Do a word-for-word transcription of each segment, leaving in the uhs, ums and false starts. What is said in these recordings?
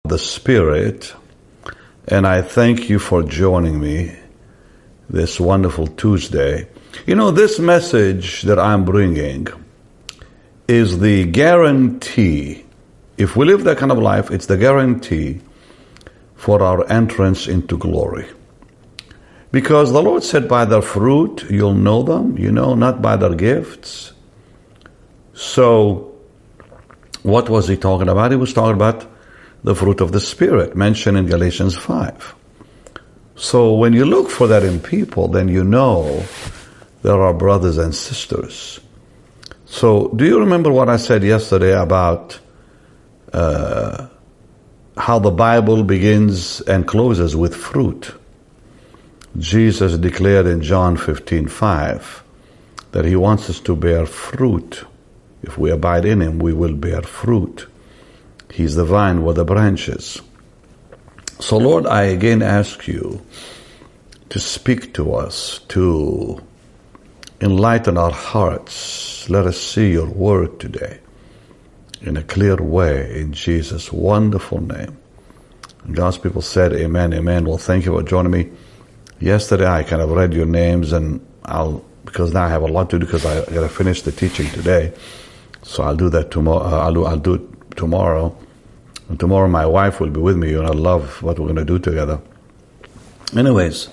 the Spirit, and I thank you for joining me this wonderful Tuesday. You know, this message that I'm bringing is the guarantee. If we live that kind of life, it's the guarantee for our entrance into glory. Because the Lord said, by their fruit you'll know them, you know, not by their gifts. So, what was he talking about? He was talking about the fruit of the Spirit, mentioned in Galatians five. So when you look for that in people, then you know there are brothers and sisters. So do you remember what I said yesterday about uh, how the Bible begins and closes with fruit? Jesus declared in John fifteen five that he wants us to bear fruit. If we abide in him, we will bear fruit. He's the vine, we're the branches. So Lord, I again ask you to speak to us, to enlighten our hearts. Let us see your word today in a clear way, in Jesus' wonderful name. And God's people said, amen, amen. Well, thank you for joining me. Yesterday I kind of read your names, and I'll, because now I have a lot to do because I got to finish the teaching today. So I'll do that tomorrow. Uh, I'll do, I'll do it tomorrow. And tomorrow my wife will be with me, and I love what we're going to do together. Anyways,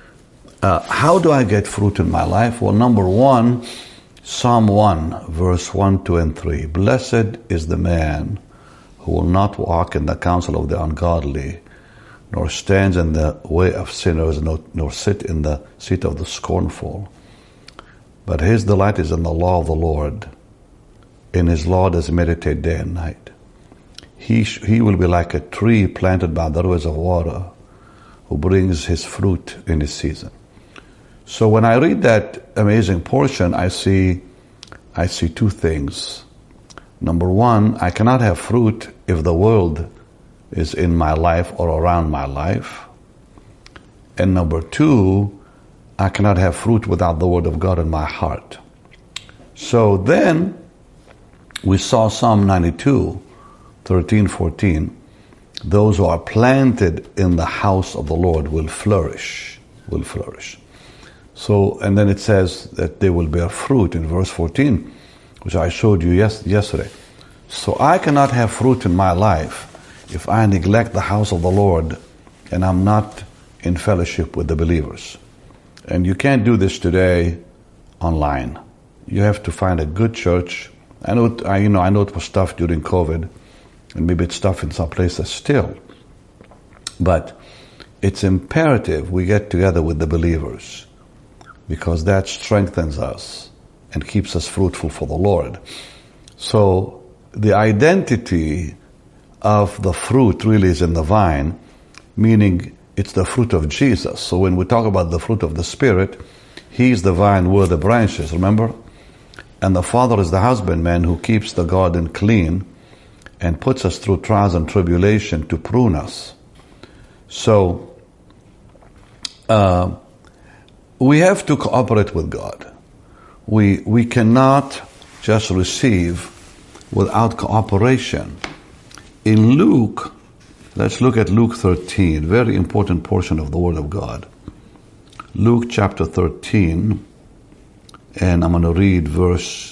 uh, how do I get fruit in my life? Well, number one, Psalm one, verse one, two, and three. Blessed is the man who will not walk in the counsel of the ungodly, nor stands in the way of sinners, nor, nor sit in the seat of the scornful. But his delight is in the law of the Lord. In his law does meditate day and night. He, sh- he will be like a tree planted by the rivers of water, who brings his fruit in his season. So when I read that amazing portion, I see, I see two things. Number one, I cannot have fruit if the world is in my life or around my life. And number two, I cannot have fruit without the word of God in my heart. So then, we saw Psalm ninety-two, thirteen, fourteen. Those who are planted in the house of the Lord will flourish, will flourish. So, and then it says that they will bear fruit in verse fourteen, which I showed you yes, yesterday. So I cannot have fruit in my life if I neglect the house of the Lord and I'm not in fellowship with the believers. And you can't do this today online. You have to find a good church. I know, it, I, you know, I know it was tough during COVID, and maybe it's tough in some places still. But it's imperative we get together with the believers, because that strengthens us and keeps us fruitful for the Lord. So the identity of the fruit really is in the vine, meaning it's the fruit of Jesus. So when we talk about the fruit of the Spirit, He's the vine, we're the branches, remember? And the Father is the husbandman who keeps the garden clean and puts us through trials and tribulation to prune us. So, uh, we have to cooperate with God. We, we cannot just receive without cooperation. In Luke, let's look at Luke thirteen, very important portion of the Word of God. Luke chapter thirteen, and I'm going to read verse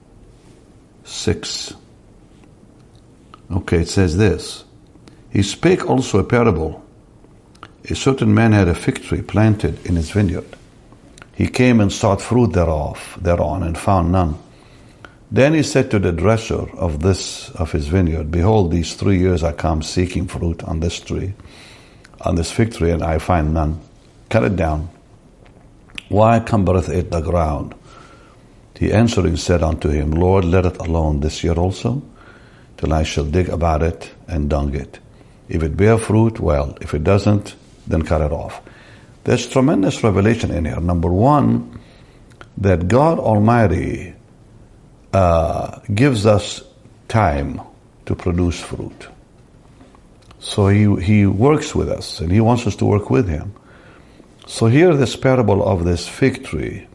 six. Okay, it says this. He spake also a parable. A certain man had a fig tree planted in his vineyard. He came and sought fruit thereof, thereon, and found none. Then he said to the dresser of this, of his vineyard, Behold, these three years I come seeking fruit on this tree, on this fig tree, and I find none. Cut it down. Why cumbereth it the ground? He answering said unto him, Lord, let it alone this year also, till I shall dig about it and dung it. If it bear fruit, well. If it doesn't, then cut it off. There's tremendous revelation in here. Number one, that God Almighty uh, gives us time to produce fruit. So he, he works with us, and He wants us to work with Him. So here, this parable of this fig tree,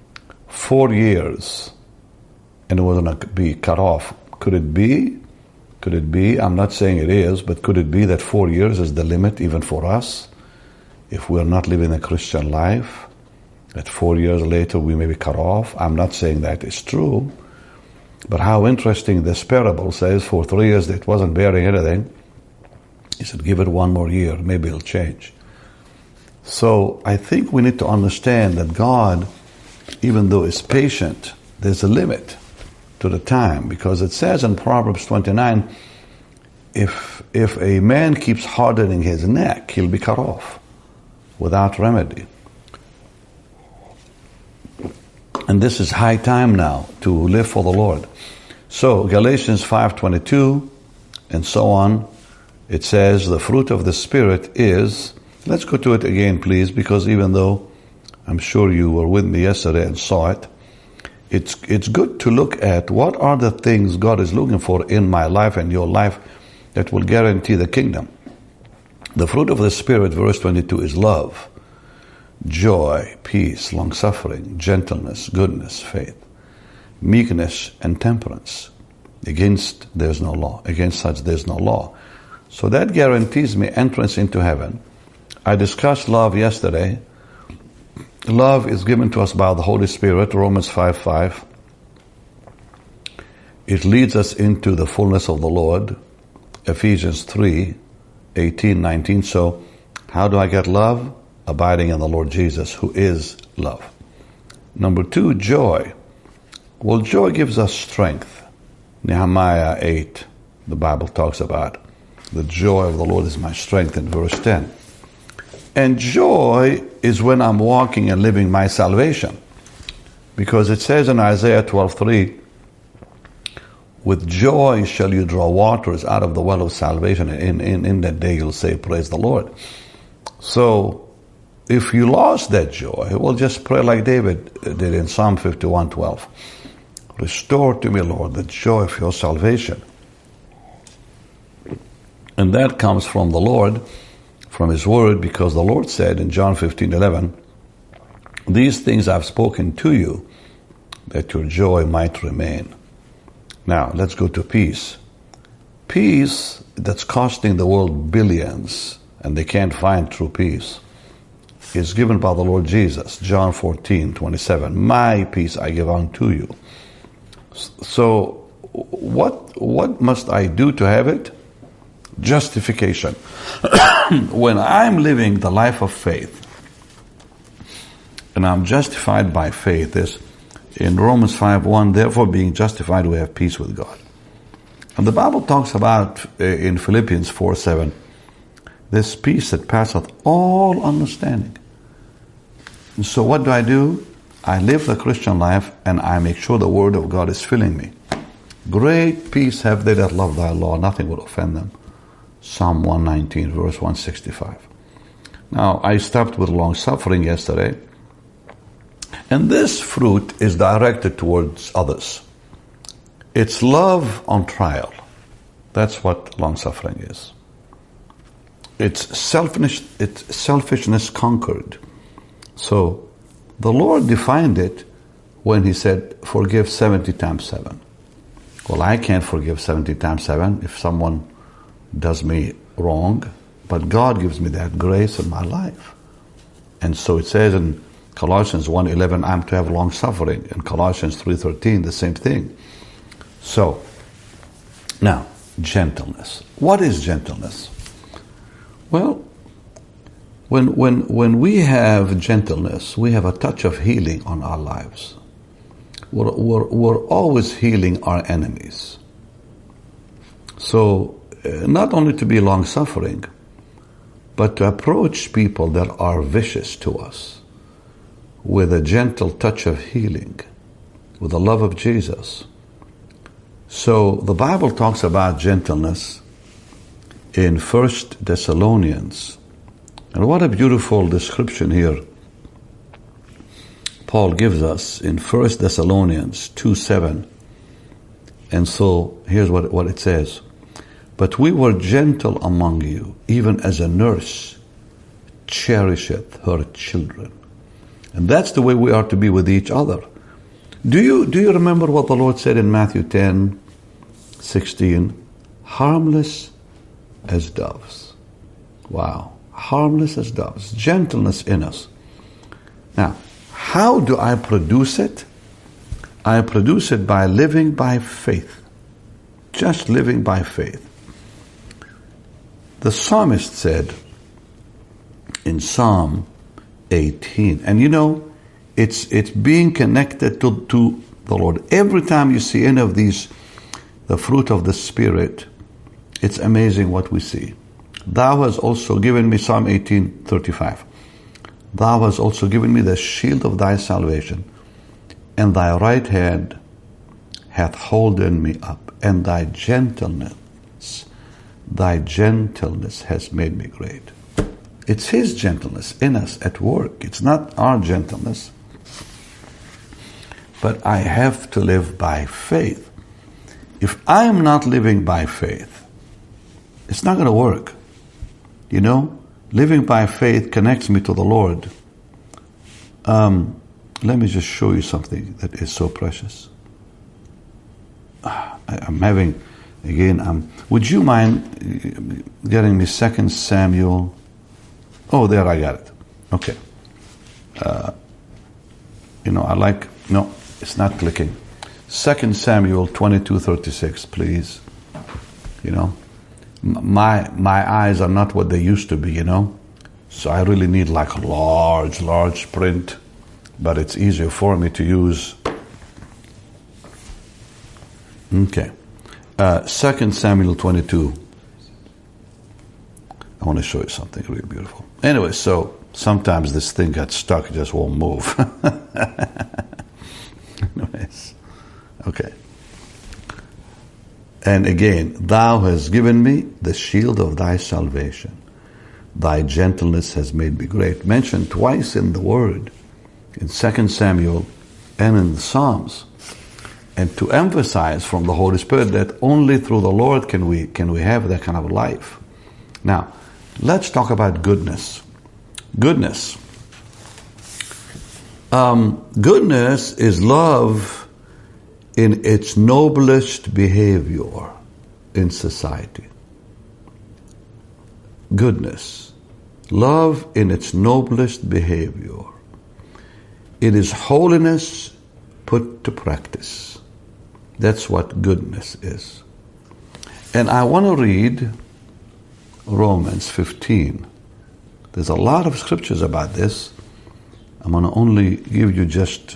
four years, and it was going to be cut off. Could it be Could it be, I'm not saying it is, but could it be that four years is the limit even for us? If we're not living a Christian life, that four years later we may be cut off? I'm not saying that is true. But how interesting this parable says, for three years it wasn't bearing anything. He said, give it one more year, maybe it'll change. So I think we need to understand that God, even though is patient, there's a limit to the time, because it says in Proverbs twenty-nine, if if a man keeps hardening his neck, he'll be cut off without remedy. And this is high time now to live for the Lord. So Galatians five twenty-two and so on, it says the fruit of the Spirit is, let's go to it again please, because even though I'm sure you were with me yesterday and saw it, it's it's good to look at what are the things God is looking for in my life and your life that will guarantee the kingdom. The fruit of the Spirit, verse twenty-two, is love, joy, peace, long-suffering, gentleness, goodness, faith, meekness, and temperance. Against there's no law. Against such there's no law. So that guarantees me entrance into heaven. I discussed love yesterday. Love is given to us by the Holy Spirit, Romans five five. It leads us into the fullness of the Lord, Ephesians three eighteen nineteen. So how do I get love? Abiding in the Lord Jesus, who is love. Number two, joy. Well, joy gives us strength. Nehemiah eight, the Bible talks about the joy of the Lord is my strength in verse ten. And joy is when I'm walking and living my salvation. Because it says in Isaiah twelve three, with joy shall you draw waters out of the well of salvation. In, in, in that day you'll say, praise the Lord. So, if you lost that joy, well, just pray like David did in Psalm fifty-one twelve. Restore to me, Lord, the joy of your salvation. And that comes from the Lord, from His Word, because the Lord said in John fifteen eleven, these things I've spoken to you, that your joy might remain. Now, let's go to peace. Peace that's costing the world billions, and they can't find true peace, is given by the Lord Jesus. John fourteen twenty-seven. My peace I give unto you. So, what what must I do to have it? Justification. When I'm living the life of faith, and I'm justified by faith, is in Romans five one, therefore being justified we have peace with God. And the Bible talks about uh, in Philippians four seven, this peace that passeth all understanding. And so what do I do? I live the Christian life and I make sure the Word of God is filling me. Great peace have they that love thy law, nothing will offend them. Psalm one nineteen, verse one sixty-five. Now, I stopped with long suffering yesterday. And this fruit is directed towards others. It's love on trial. That's what long suffering is. It's selfish, it's selfishness conquered. So, the Lord defined it when He said, forgive seventy times seven. Well, I can't forgive seventy times seven if someone does me wrong, but God gives me that grace in my life. And so it says in Colossians one eleven, I'm to have long suffering. In Colossians three thirteen, the same thing. So, now, gentleness. What is gentleness? Well, when when when we have gentleness, we have a touch of healing on our lives. We're, we're, we're always healing our enemies. So, uh, not only to be long-suffering, but to approach people that are vicious to us with a gentle touch of healing, with the love of Jesus. So, the Bible talks about gentleness in First Thessalonians. And what a beautiful description here Paul gives us in First Thessalonians two seven. And so, here's what, what it says. But we were gentle among you, even as a nurse cherisheth her children. And that's the way we are to be with each other. Do you, do you remember what the Lord said in Matthew ten sixteen? harmless as doves. Wow. Harmless as doves. Gentleness in us. Now, how do I produce it? I produce it by living by faith. Just living by faith. The psalmist said in Psalm eighteen, and you know, it's it's being connected to, to the Lord. Every time you see any of these, the fruit of the Spirit, it's amazing what we see. Thou hast also given me, Psalm eighteen thirty-five. Thou hast also given me the shield of thy salvation, and thy right hand hath holden me up, and thy gentleness, thy gentleness has made me great. It's His gentleness in us at work. It's not our gentleness. But I have to live by faith. If I am not living by faith, it's not going to work. You know, living by faith connects me to the Lord. Um, let me just show you something that is so precious. I, I'm having, again, I'm, would you mind getting me Second Samuel? Oh, there, I got it. Okay. Uh, you know, I like, no, it's not clicking. Second Samuel twenty-two thirty-six, please. You know, my my eyes are not what they used to be, you know. So I really need like a large, large print, but it's easier for me to use. Okay. Uh, Second Samuel twenty-two. I want to show you something really beautiful. Anyway, so sometimes this thing gets stuck, it just won't move. Anyways, okay. And again, thou hast given me the shield of thy salvation. Thy gentleness has made me great. Mentioned twice in the Word, in Second Samuel and in the Psalms. And to emphasize from the Holy Spirit that only through the Lord can we can we have that kind of life. Now, let's talk about goodness. Goodness. Um, goodness is love in its noblest behavior in society. Goodness. Love in its noblest behavior. It is holiness put to practice. That's what goodness is. And I want to read Romans fifteen. There's a lot of scriptures about this. I'm going to only give you just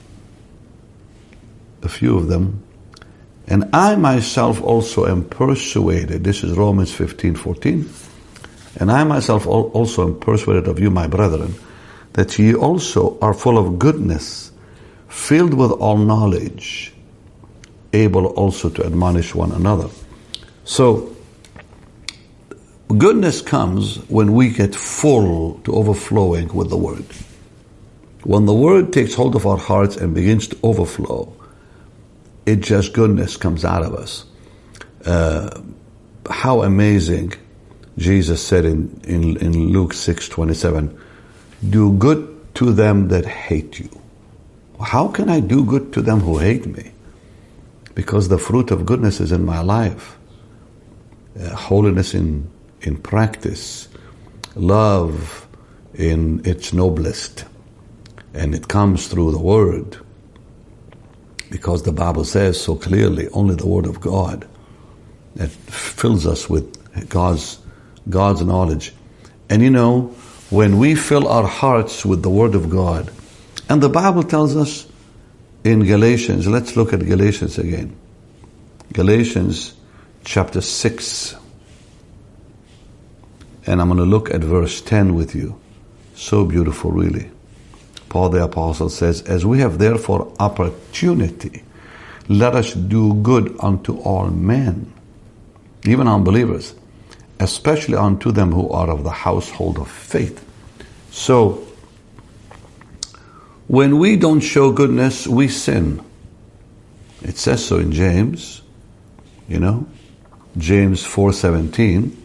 a few of them. And I myself also am persuaded, this is Romans fifteen fourteen, and I myself also am persuaded of you, my brethren, that ye also are full of goodness, filled with all knowledge, able also to admonish one another. So, goodness comes when we get full to overflowing with the Word. When the Word takes hold of our hearts and begins to overflow, it just goodness comes out of us. Uh, how amazing, Jesus said in, in, in Luke six twenty-seven, do good to them that hate you. How can I do good to them who hate me? Because the fruit of goodness is in my life. Uh, holiness in, in practice. Love in its noblest. And it comes through the Word. Because the Bible says so clearly, only the Word of God that fills us with God's, God's knowledge. And you know, when we fill our hearts with the Word of God, and the Bible tells us in Galatians, let's look at Galatians again. Galatians chapter six. And I'm going to look at verse ten with you. So beautiful, really. Paul the Apostle says, as we have therefore opportunity, let us do good unto all men, even unbelievers, especially unto them who are of the household of faith. So, when we don't show goodness, we sin. It says so in James, you know, James four seventeen.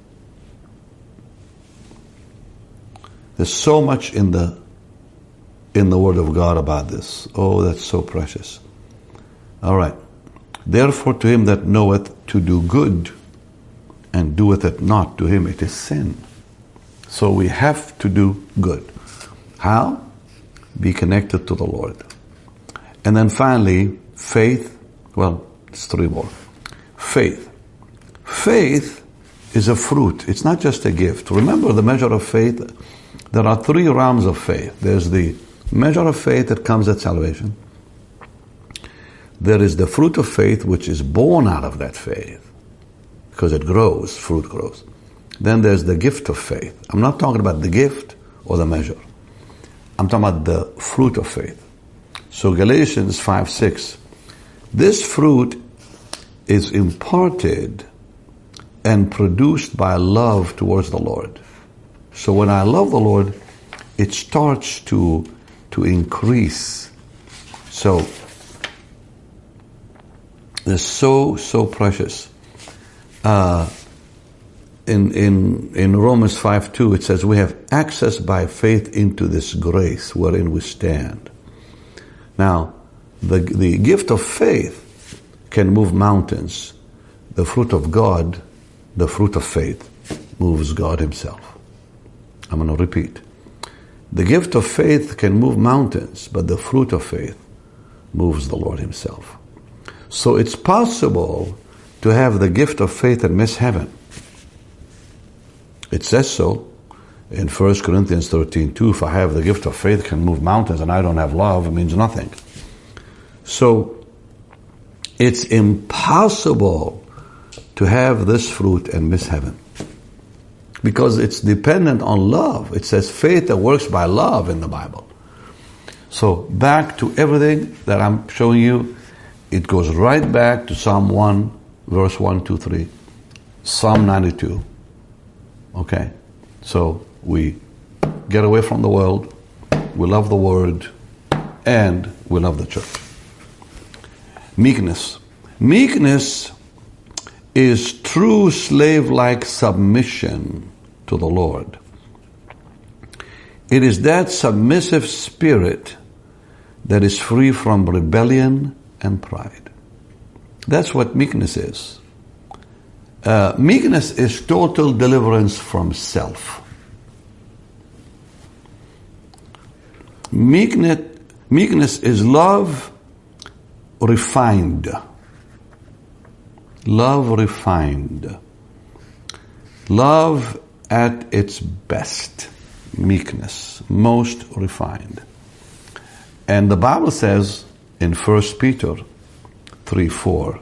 There's so much in the in the Word of God about this. Oh, that's so precious. All right. Therefore to him that knoweth to do good and doeth it not, to him it is sin. So we have to do good. How? Be connected to the Lord. And then finally, faith. Well, it's three more. Faith. Faith is a fruit. It's not just a gift. Remember the measure of faith? There are three realms of faith. There's the measure of faith that comes at salvation. There is the fruit of faith which is born out of that faith because it grows, fruit grows. Then there's the gift of faith. I'm not talking about the gift or the measure. I'm talking about the fruit of faith. So Galatians five six, this fruit is imparted and produced by love towards the Lord. So when I love the Lord, it starts to, to increase. So it's so, so precious. Uh, in, in, in Romans five two, it says, we have access by faith into this grace wherein we stand. Now, the, the gift of faith can move mountains. The fruit of God, the fruit of faith, moves God himself. I'm going to repeat. The gift of faith can move mountains, but the fruit of faith moves the Lord himself. So it's possible to have the gift of faith and miss heaven. It says so in First Corinthians thirteen two, if I have the gift of faith, can move mountains, and I don't have love, it means nothing. So it's impossible to have this fruit and miss heaven, because it's dependent on love. It says faith that works by love in the Bible. So back to everything that I'm showing you, it goes right back to Psalm one, verse one, two, three, Psalm ninety-two. Okay, so we get away from the world, we love the Word, and we love the church. Meekness. Meekness is true slave-like submission to the Lord. It is that submissive spirit that is free from rebellion and pride. That's what meekness is. Uh, meekness is total deliverance from self. Meekness, meekness is love refined. Love refined. Love at its best. Meekness, most refined. And the Bible says in First Peter three four,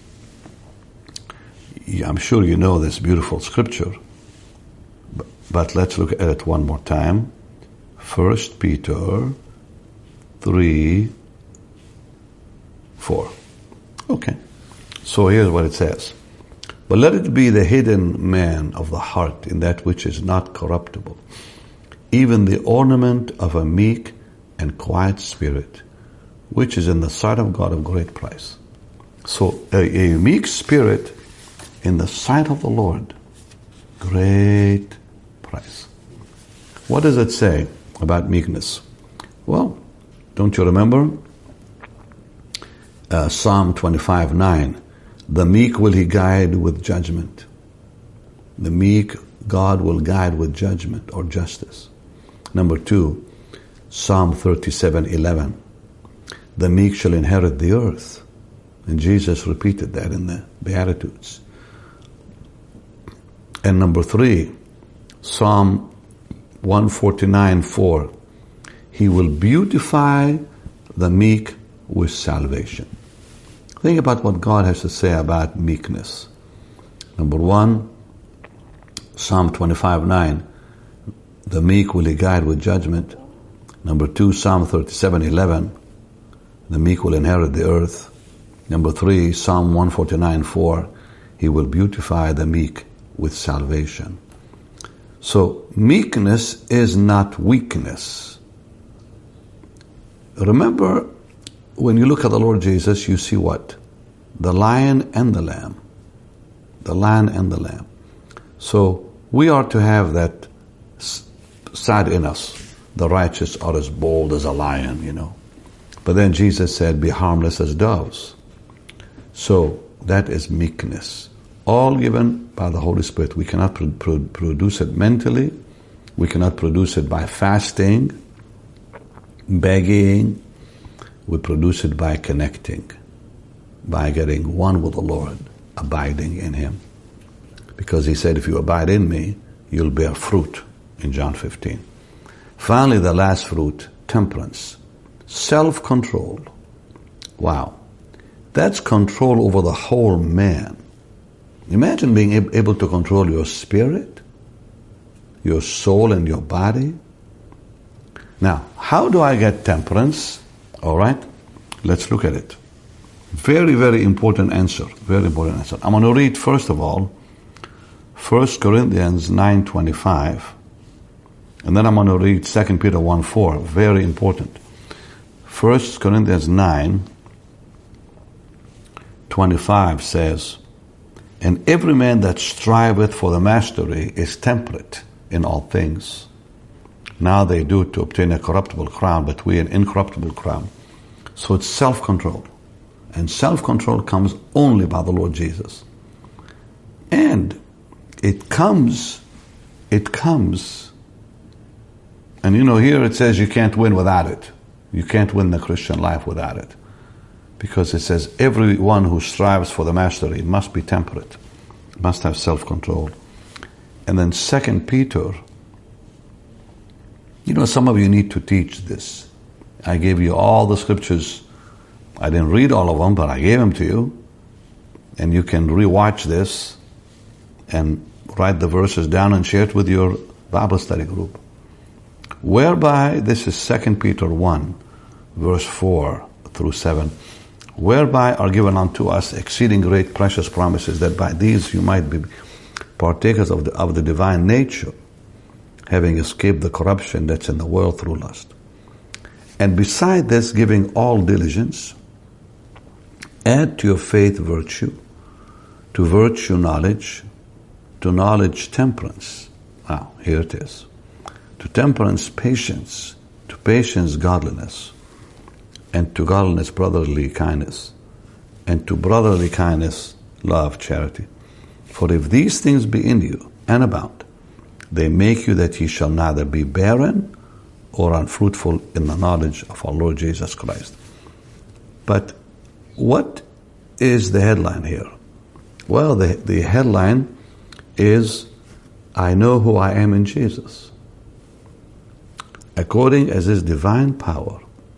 I'm sure you know this beautiful scripture, but let's look at it one more time. First Peter three four. Okay. So here's what it says. But let it be the hidden man of the heart in that which is not corruptible, even the ornament of a meek and quiet spirit, which is in the sight of God of great price. So a, a meek spirit in the sight of the Lord, great price. What does it say about meekness? Well, don't you remember? Uh, Psalm twenty-five nine. The meek will he guide with judgment. The meek God will guide with judgment or justice. Number two, Psalm thirty-seven eleven. The meek shall inherit the earth. And Jesus repeated that in the Beatitudes. And number three, Psalm one forty-nine four. He will beautify the meek with salvation. Think about what God has to say about meekness. Number one, Psalm twenty-five nine. The meek will he guide with judgment. Number two, Psalm thirty-seven eleven. The meek will inherit the earth. Number three, Psalm one forty-nine four. He will beautify the meek with salvation. So meekness is not weakness. Remember, when you look at the Lord Jesus, you see what? The lion and the lamb. The lion and the lamb. So we are to have that side in us. The righteous are as bold as a lion, you know. But then Jesus said, be harmless as doves. So that is meekness. All given by the Holy Spirit. We cannot pro- pro- produce it mentally. We cannot produce it by fasting, begging. We produce it by connecting, by getting one with the Lord, abiding in Him. Because He said, if you abide in me, you'll bear fruit in John fifteen. Finally, the last fruit, temperance. Self-control. Wow. That's control over the whole man. Imagine being able to control your spirit, your soul, and your body. Now, how do I get temperance? All right, let's look at it. Very, very important answer. Very important answer. I'm going to read, first of all, First Corinthians nine twenty-five. And then I'm going to read Second Peter one four. Very important. First Corinthians nine twenty-five says, and every man that striveth for the mastery is temperate in all things. Now they do it to obtain a corruptible crown, but we an incorruptible crown. So it's self-control. And self-control comes only by the Lord Jesus. And it comes, it comes, and you know, here it says you can't win without it. You can't win the Christian life without it. Because it says everyone who strives for the mastery must be temperate, must have self-control. And then Second Peter, you know, some of you need to teach this. I gave you all the scriptures. I didn't read all of them, but I gave them to you. And you can rewatch this and write the verses down and share it with your Bible study group. Whereby, this is Second Peter one, verse four through seven. Whereby are given unto us exceeding great precious promises, that by these you might be partakers of the, of the divine nature, having escaped the corruption that's in the world through lust. And beside this, giving all diligence, add to your faith virtue, to virtue knowledge, to knowledge temperance. Wow, here it is. To temperance patience, to patience godliness, and to godliness brotherly kindness, and to brotherly kindness love, charity. For if these things be in you and abound, they make you that ye shall neither be barren or unfruitful in the knowledge of our Lord Jesus Christ. But what is the headline here? Well, the, the headline is, I know who I am in Jesus, according as His divine power.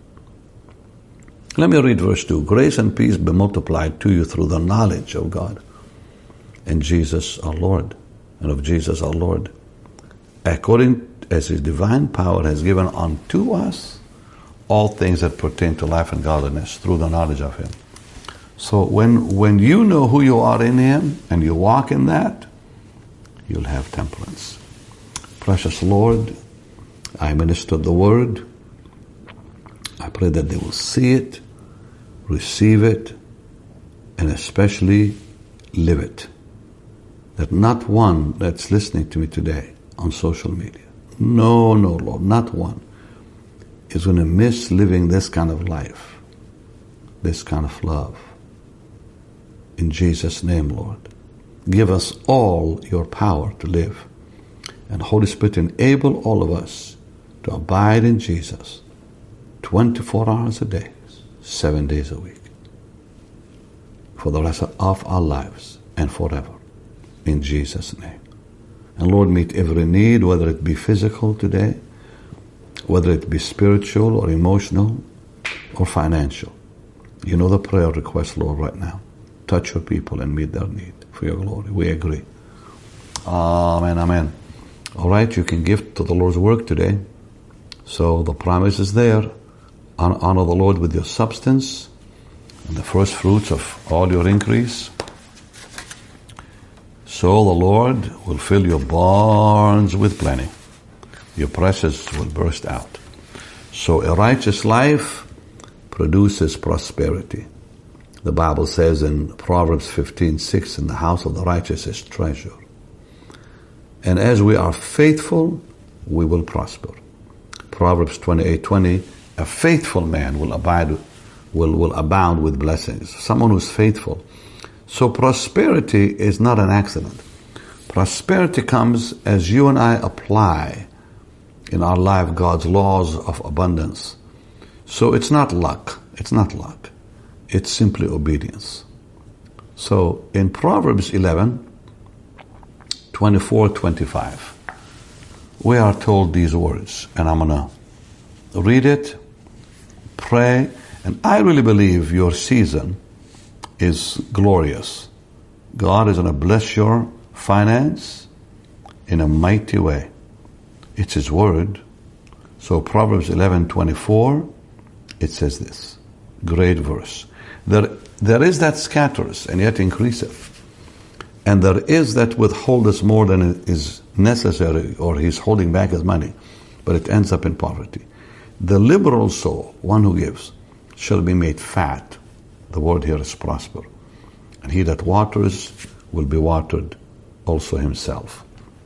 Let me read verse two. Grace and peace be multiplied to you through the knowledge of God and Jesus our Lord, and of Jesus our Lord, according as His divine power has given unto us all things that pertain to life and godliness through the knowledge of Him. So when, when you know who you are in Him and you walk in that, you'll have temperance. Precious Lord, I ministered the word. I pray that they will see it, receive it, and especially live it. That not one that's listening to me today on social media, no, no, Lord, not one, is going to miss living this kind of life, this kind of love. In Jesus' name, Lord, give us all your power to live. And Holy Spirit, enable all of us to abide in Jesus twenty-four hours a day, seven days a week, for the rest of our lives and forever. In Jesus' name. And Lord, meet every need, whether it be physical today, whether it be spiritual or emotional or financial. You know the prayer request, Lord, right now. Touch your people and meet their need for your glory. We agree. Amen, amen. All right, you can give to the Lord's work today. So the promise is there. Honor the Lord with your substance and the first fruits of all your increase. So the Lord will fill your barns with plenty. Your presses will burst out. So a righteous life produces prosperity. The Bible says in Proverbs fifteen six, in the house of the righteous is treasure. And as we are faithful, we will prosper. Proverbs twenty-eight twenty, a faithful man will abide will, will abound with blessings. Someone who's faithful. So prosperity is not an accident. Prosperity comes as you and I apply in our life God's laws of abundance. So it's not luck. It's not luck. It's simply obedience. So in Proverbs eleven, twenty-four, twenty-five, we are told these words, and I'm going to read it, pray, and I really believe your season is glorious. God is going to bless your finance in a mighty way. It's His word. So Proverbs eleven twenty-four, it says this, great verse. There, there is that scatters and yet increaseth. And there is that withholdeth more than is necessary, or he's holding back his money, but it ends up in poverty. The liberal soul, one who gives, shall be made fat. The word here is prosper. And he that waters will be watered also himself.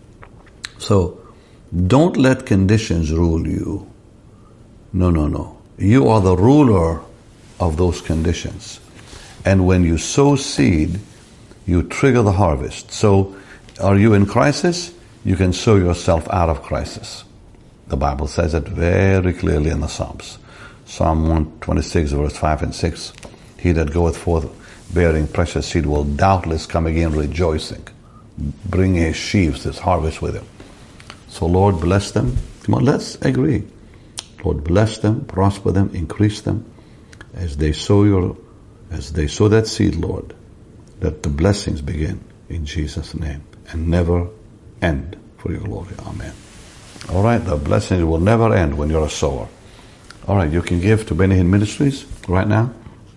So, don't let conditions rule you. No, no, no. You are the ruler of those conditions. And when you sow seed, you trigger the harvest. So, are you in crisis? You can sow yourself out of crisis. The Bible says it very clearly in the Psalms. Psalm one twenty-six, verse five and six. He that goeth forth bearing precious seed will doubtless come again rejoicing, bringing his sheaves, his harvest with him. So Lord, bless them. Come on, let's agree. Lord, bless them, prosper them, increase them as they sow your, as they sow that seed, Lord. Let the blessings begin in Jesus' name and never end for your glory. Amen. All right, the blessings will never end when you're a sower. All right, you can give to Benny Hinn Ministries right now.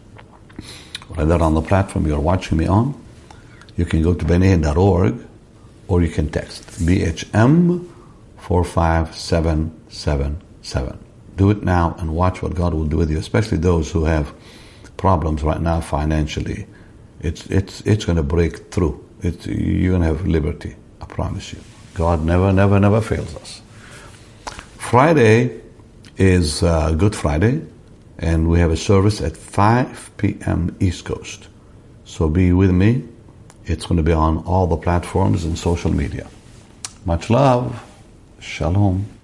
Right there on the platform you're watching me on. You can go to benny hinn dot org, or you can text B H M four five seven seven seven. Do it now and watch what God will do with you, especially those who have problems right now financially. It's it's it's going to break through. It's, you're going to have liberty. I promise you. God never, never, never fails us. Friday is uh, Good Friday, and we have a service at five p.m. East Coast. So be with me. It's going to be on all the platforms and social media. Much love. Shalom.